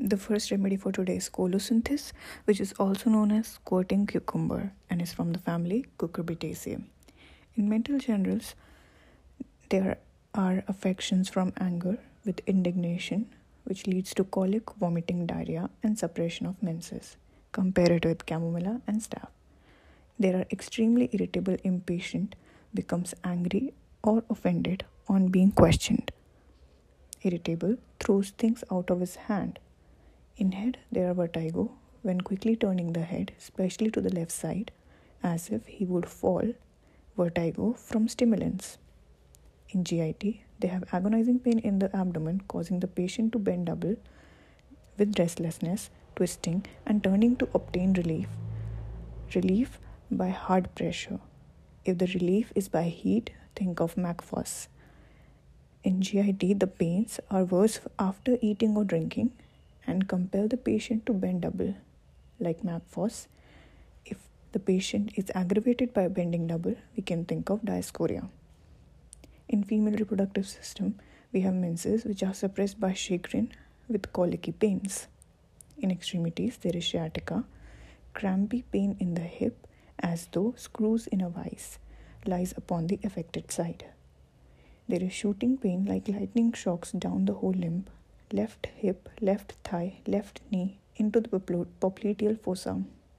The first remedy for today is Colocynthis, which is also known as squirting cucumber and is from the family Cucurbitaceae. In mental generals, there are affections from anger with indignation, which leads to colic, vomiting, diarrhea, and suppression of menses. Compare it with chamomilla and staph. There are extremely irritable, impatient, becomes angry or offended on being questioned. Irritable, throws things out of his hand. In head, there are vertigo, when quickly turning the head, especially to the left side, as if he would fall, vertigo from stimulants. In GIT, they have agonizing pain in the abdomen, causing the patient to bend double with restlessness, twisting, and turning to obtain relief. Relief by hard pressure. If the relief is by heat, think of McFoss. In GIT, the pains are worse after eating or drinking and compel the patient to bend double, like McFoss. If the patient is aggravated by bending double, we can think of diascoria. In female reproductive system, we have menses which are suppressed by chagrin with colicky pains. In extremities, there is sciatica, crampy pain in the hip as though screws in a vise lies upon the affected side. There is shooting pain like lightning shocks down the whole limb, left hip, left thigh, left knee into the popliteal fossa.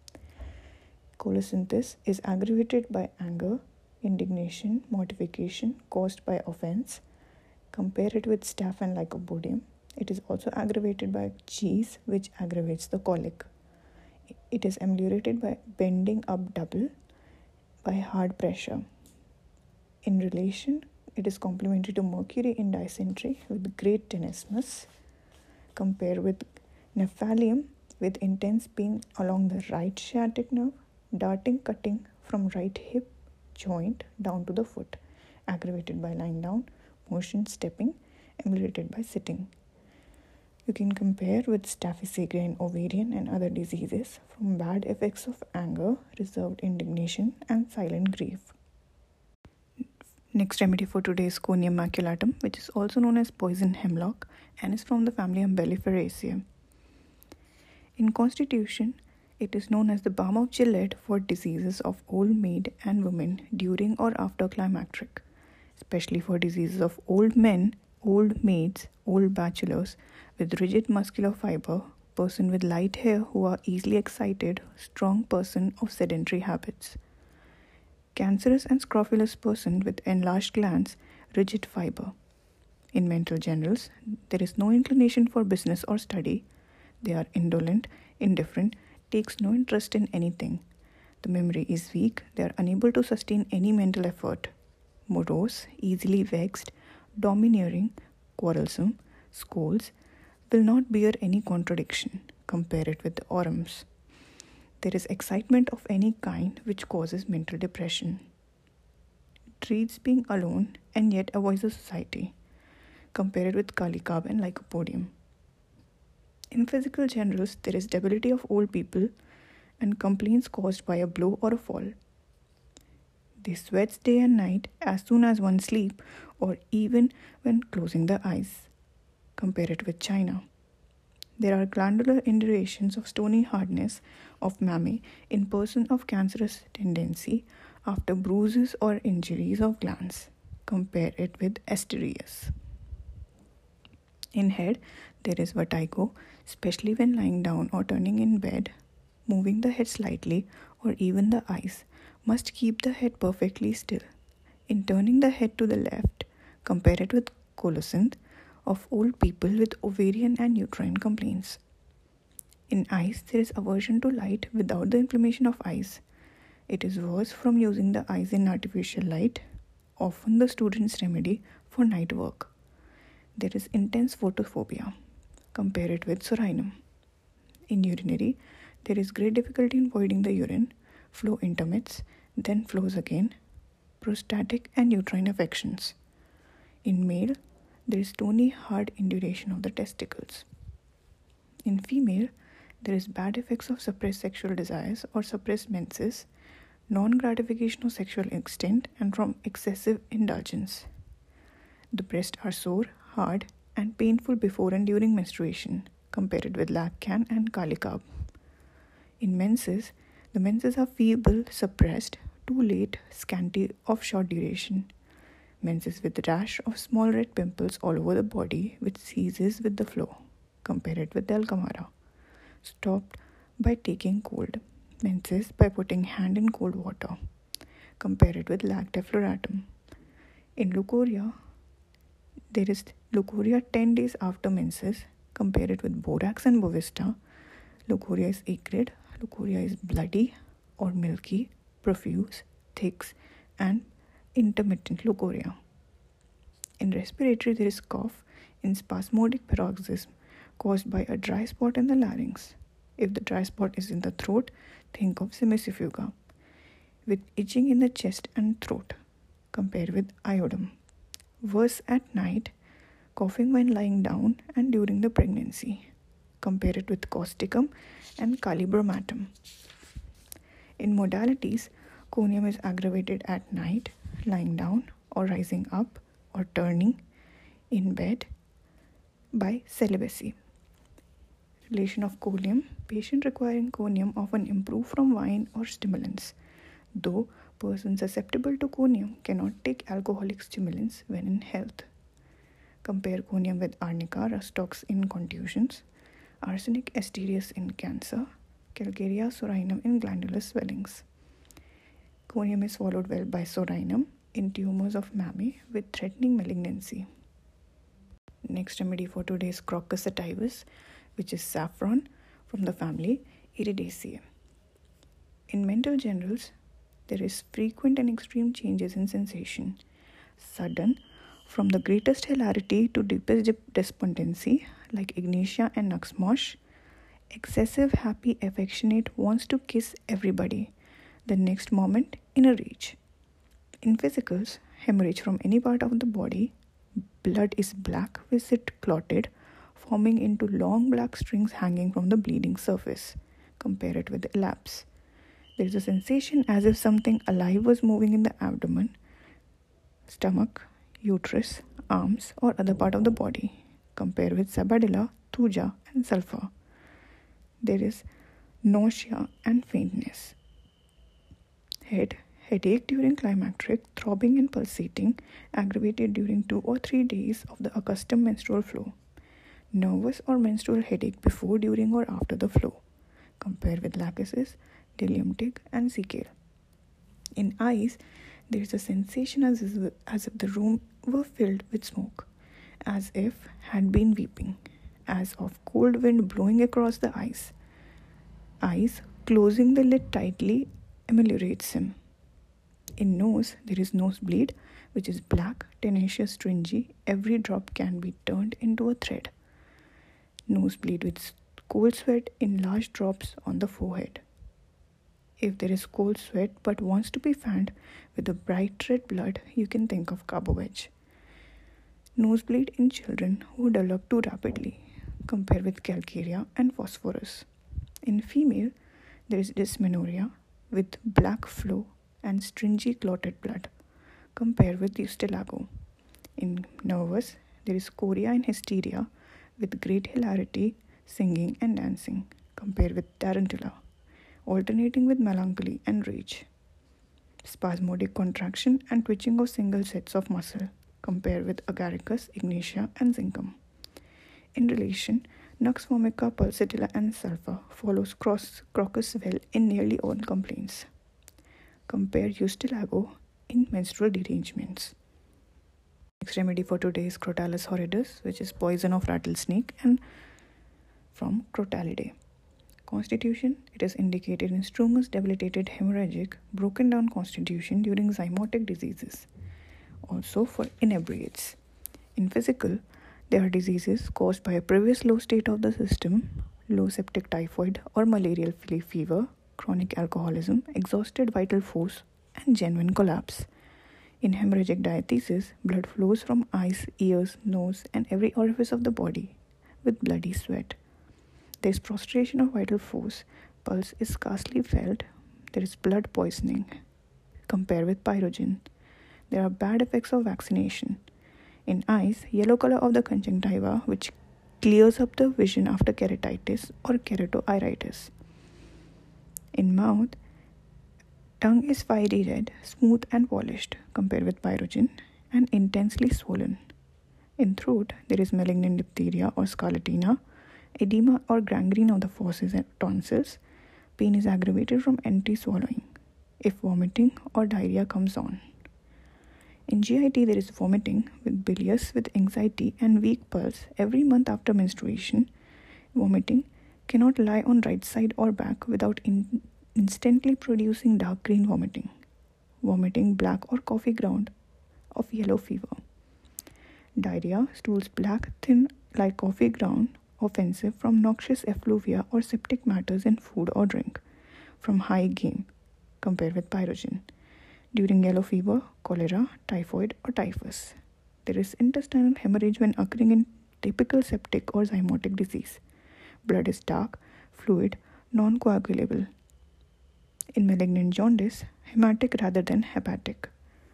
Colocynthis is aggravated by anger, indignation, mortification caused by offense. Compare it with staph and lycopodium. It is also aggravated by cheese, which aggravates the colic. It is ameliorated by bending up double by hard pressure. In relation, it is complementary to mercury in dysentery with great tenesmus. Compare with nephralium with intense pain along the right sciatic nerve, darting, cutting from right hip joint down to the foot, aggravated by lying down, motion stepping, ameliorated by sitting. You can compare with staphysagria in ovarian and other diseases from bad effects of anger, reserved indignation, and silent grief. Next remedy for today is Conium maculatum, which is also known as poison hemlock and is from the family Umbelliferaceae. In constitution, it is known as the balm of Gilead for diseases of old maid and women during or after climacteric, especially for diseases of old men, old maids, old bachelors with rigid muscular fiber, person with light hair who are easily excited, strong person of sedentary habits. Cancerous and scrofulous person with enlarged glands, rigid fiber. In mental generals, there is no inclination for business or study. They are indolent, indifferent, takes no interest in anything. The memory is weak. They are unable to sustain any mental effort. Morose, easily vexed, domineering, quarrelsome, scolds, will not bear any contradiction. Compare it with the orums. There is excitement of any kind which causes mental depression. Dreads being alone and yet avoids the society. Compare it with Kalikab and Lycopodium. In physical generals, there is debility of old people and complaints caused by a blow or a fall. They sweat day and night as soon as one sleep or even when closing the eyes. Compare it with China. There are glandular indurations of stony hardness of mammae in person of cancerous tendency after bruises or injuries of glands. Compare it with Asterias. In head, there is vertigo, especially when lying down or turning in bed, moving the head slightly or even the eyes. Must keep the head perfectly still. In turning the head to the left, compare it with colocynth of old people with ovarian and uterine complaints. In eyes, there is aversion to light without the inflammation of eyes. It is worse from using the eyes in artificial light, often the student's remedy for night work. There is intense photophobia. Compare it with sorinum. In urinary, there is great difficulty in voiding the urine, flow intermits, then flows again, prostatic and uterine affections. In male, there is stony hard induration of the testicles. In female, there is bad effects of suppressed sexual desires or suppressed menses, non-gratification of sexual instinct, and from excessive indulgence. The breasts are sore, hard, and painful before and during menstruation. compare it with Lacan and Kalikab. In menses, the menses are feeble, suppressed, too late, scanty, of short duration. Menses with rash of small red pimples all over the body, which ceases with the flow. Compare it with Alcamara. Stopped by taking cold. Menses by putting hand in cold water. Compare it with Lacte floratum. In leukorrhea, there is leukorrhea 10 days after menses. Compare it with borax and bovista. Leukorrhea is acrid. Leukorrhea is bloody or milky, profuse, thick, and intermittent leukorrhea. In respiratory, there is cough in spasmodic paroxysm caused by a dry spot in the larynx. If the dry spot is in the throat, think of cimicifuga. With itching in the chest and throat, compare with iodum. Worse at night, coughing when lying down and during the pregnancy. Compare it with causticum and calibromatum. In modalities, conium is aggravated at night, lying down or rising up or turning in bed by celibacy. Relation of conium. Patient requiring conium often improve from wine or stimulants, though persons susceptible to conium cannot take alcoholic stimulants when in health. Compare conium with arnica rustox in contusions, arsenic asterius in cancer, calcarea sorinum in glandular swellings. Conium is followed well by sorinum in tumors of mammae with threatening malignancy. Next remedy for today is Crocus sativus, which is saffron from the family Iridaceae. In mental generals, there is frequent and extreme changes in sensation, sudden, from the greatest hilarity to deepest despondency, like Ignatia and Nuxmosh, excessive, happy, affectionate, wants to kiss everybody, the next moment in a rage. In physicals, hemorrhage from any part of the body, blood is black with it clotted, forming into long black strings hanging from the bleeding surface. Compare it with elapse. There is a sensation as if something alive was moving in the abdomen, stomach, uterus, arms, or other part of the body. Compare with Sabadilla, Thuja, and sulfur. There is nausea and faintness. Headache during climacteric, throbbing and pulsating, aggravated during 2 or 3 days of the accustomed menstrual flow. Nervous or menstrual headache before, during, or after the flow. Compare with Lachesis, Dilium-Tig, and Zekel. In eyes, there is a sensation as if the room were filled with smoke, as if had been weeping, as of cold wind blowing across the eyes. Eyes, closing the lid tightly, ameliorates him. In nose, there is nosebleed, which is black, tenacious, stringy. Every drop can be turned into a thread. Nosebleed with cold sweat in large drops on the forehead. If there is cold sweat but wants to be fanned with a bright red blood, you can think of Carbowedge. Nosebleed in children who develop too rapidly. Compare with Calcarea and Phosphorus. In female, there is dysmenorrhea with black flow and stringy clotted blood. Compare with Eustilago. In nervous, there is chorea and hysteria with great hilarity, singing and dancing. Compare with Tarantula, alternating with melancholy and rage. Spasmodic contraction and twitching of single sets of muscle. Compare with Agaricus, Ignatia, and Zincum. In relation, Nux vomica, pulsatilla, and sulfur follows Crocus well in nearly all complaints. Compare Eustilago in menstrual derangements. Next remedy for today is Crotalus horridus, which is poison of rattlesnake, and from Crotalidae. Constitution, it is indicated in strumous, debilitated, hemorrhagic, broken down constitution during zymotic diseases. Also for inebriates. In physical, there are diseases caused by a previous low state of the system, low septic typhoid or malarial fever, chronic alcoholism, exhausted vital force, and genuine collapse. In hemorrhagic diathesis, blood flows from eyes, ears, nose, and every orifice of the body with bloody sweat. There is prostration of vital force, pulse is scarcely felt, there is blood poisoning. Compare with pyrogen. There are bad effects of vaccination. In eyes, yellow color of the conjunctiva, which clears up the vision after keratitis or keratoiritis. In mouth, tongue is fiery red, smooth and polished compared with pyrogen, and intensely swollen. In throat, there is malignant diphtheria or scarlatina, edema or gangrene of the fauces and tonsils. Pain is aggravated from empty swallowing if vomiting or diarrhea comes on. In GIT, there is vomiting with bilious with anxiety and weak pulse every month after menstruation. Vomiting cannot lie on right side or back without instantly producing dark green vomiting. Vomiting black or coffee ground of yellow fever. Diarrhea, stools black, thin like coffee ground, offensive from noxious effluvia or septic matters in food or drink, from high game, compared with pyrogen. During yellow fever, cholera, typhoid or typhus. There is intestinal hemorrhage when occurring in typical septic or zymotic disease. Blood is dark, fluid, non-coagulable. In malignant jaundice, hematic rather than hepatic.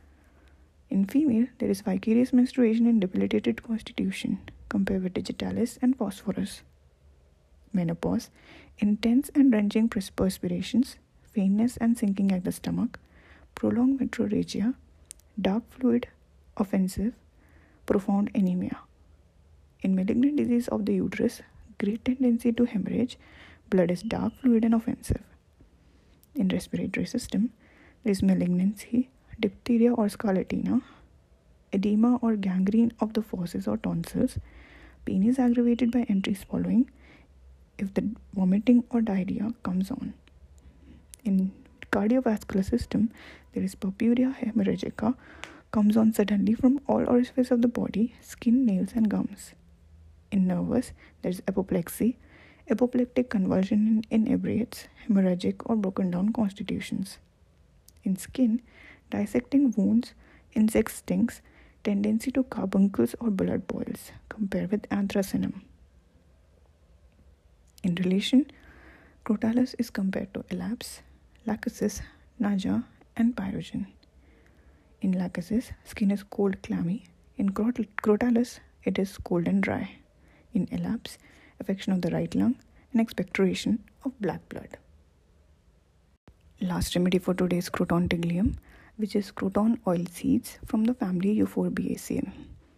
In female, there is vicarious menstruation and debilitated constitution, compared with digitalis and phosphorus. Menopause, intense and wrenching perspirations, faintness and sinking at the stomach, prolonged metrorrhagia, dark fluid, offensive, profound anemia. In malignant disease of the uterus, great tendency to hemorrhage, blood is dark, fluid and offensive. In respiratory system, there is malignancy, diphtheria or scarlatina, edema or gangrene of the fauces or tonsils. Pain is aggravated by empty swallowing if the vomiting or diarrhea comes on. In cardiovascular system, there is purpurea hemorrhagica, comes on suddenly from all orifices of the body, skin, nails and gums. In nervous, there is apoplexy, apoplectic convulsion in inebriates, hemorrhagic or broken down constitutions. In skin, dissecting wounds, insect stings, tendency to carbuncles or blood boils, compared with anthracinum. In relation, crotalus is compared to elaps, lachesis, naja, and pyrogen. In lachesis, skin is cold, clammy. In crotalus, it is cold and dry. In elaps, affection of the right lung and expectoration of black blood. Last remedy for today is Croton tiglium, which is croton oil seeds from the family Euphorbiaceae.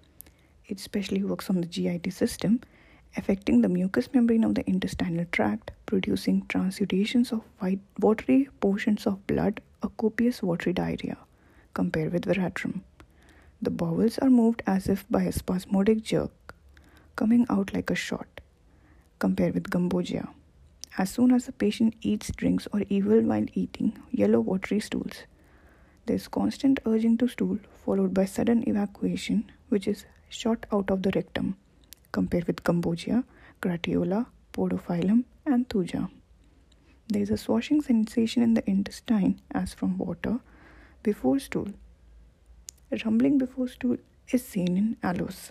It specially works on the GIT system, affecting the mucous membrane of the intestinal tract, producing transutations of watery portions of blood, a copious watery diarrhea, compared with veratrum. The bowels are moved as if by a spasmodic jerk, coming out like a shot, compared with gambogia. As soon as the patient eats, drinks, or even while eating, yellow watery stools. There is constant urging to stool, followed by sudden evacuation, which is shot out of the rectum, compared with gambogia, gratiola, podophyllum, and thuja. There is a swashing sensation in the intestine as from water before stool. Rumbling before stool is seen in aloes.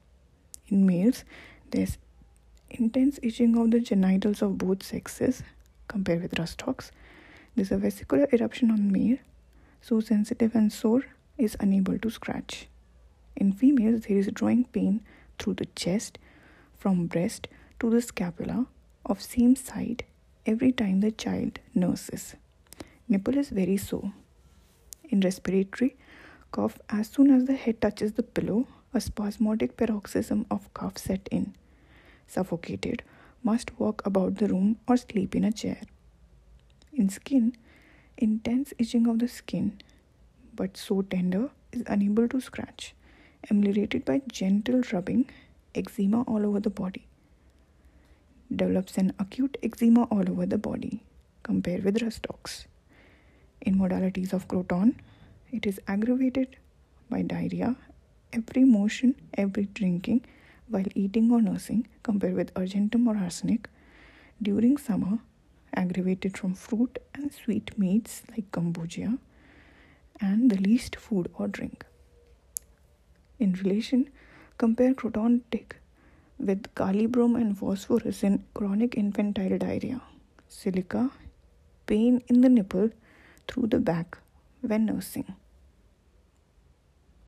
In males, there is intense itching of the genitals of both sexes, compared with Rustox. There is a vesicular eruption on male, so sensitive and sore, is unable to scratch. In females, there is drawing pain through the chest, from breast to the scapula of same side every time the child nurses. Nipple is very sore. In respiratory, cough as soon as the head touches the pillow, a spasmodic paroxysm of cough set in. Suffocated, must walk about the room or sleep in a chair. In skin, intense itching of the skin, but so tender is unable to scratch, ameliorated by gentle rubbing, eczema all over the body. Develops an acute eczema all over the body, compared with Rustox. In modalities of croton, it is aggravated by diarrhea, every motion, every drinking, while eating or nursing, compared with argentum or arsenic. During summer, aggravated from fruit and sweet meats like gambogia, and the least food or drink. In relation, compare croton tic with gallibrome and phosphorus in chronic infantile diarrhea, silica, pain in the nipple through the back when nursing.